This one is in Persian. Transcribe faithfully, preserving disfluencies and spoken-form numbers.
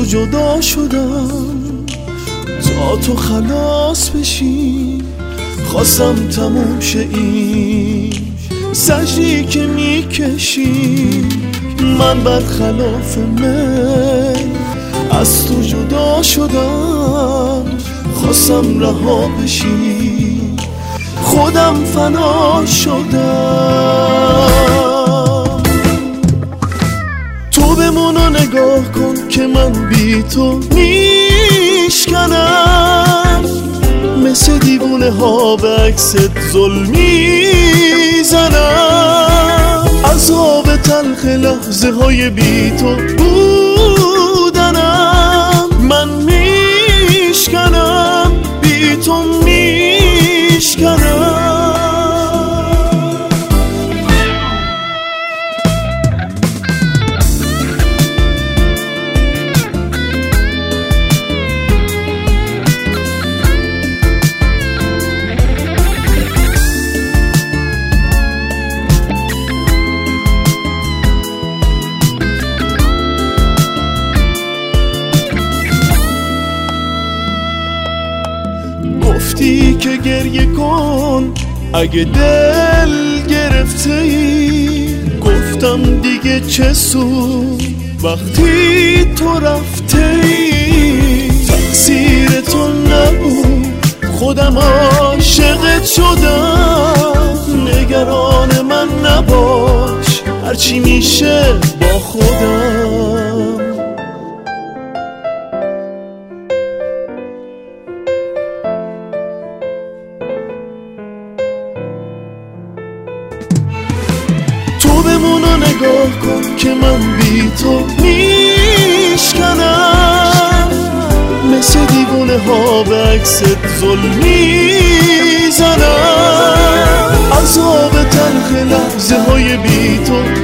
تو جدا شدم تا تو خلاص بشی، خواستم تموم شه این زجری که میکشی. من برخلاف من از تو جدا شدم، خواستم رها بشی، خودم فنا شدم. تو بمونو نگاه کن که من بی تو میشکنم، مثل دیوونه ها به عکست ظلم میزنم. عذاب تلخ لحظه های بی تو بودنم، من میشکنم بی تو میشکنم. گفتی که گریه کن اگه دل گرفته ای، گفتم دیگه چه سود وقتی تو رفته ای. تقصیر تو نبود خودم عاشقت شدم، نگران من نباش هرچی میشه با خودم. بمونو نگاه کن که من بی تو میشکنم، مثل دیوونه ها به عکست ظلم میزنم. عذاب تلخ لحظه های بی تو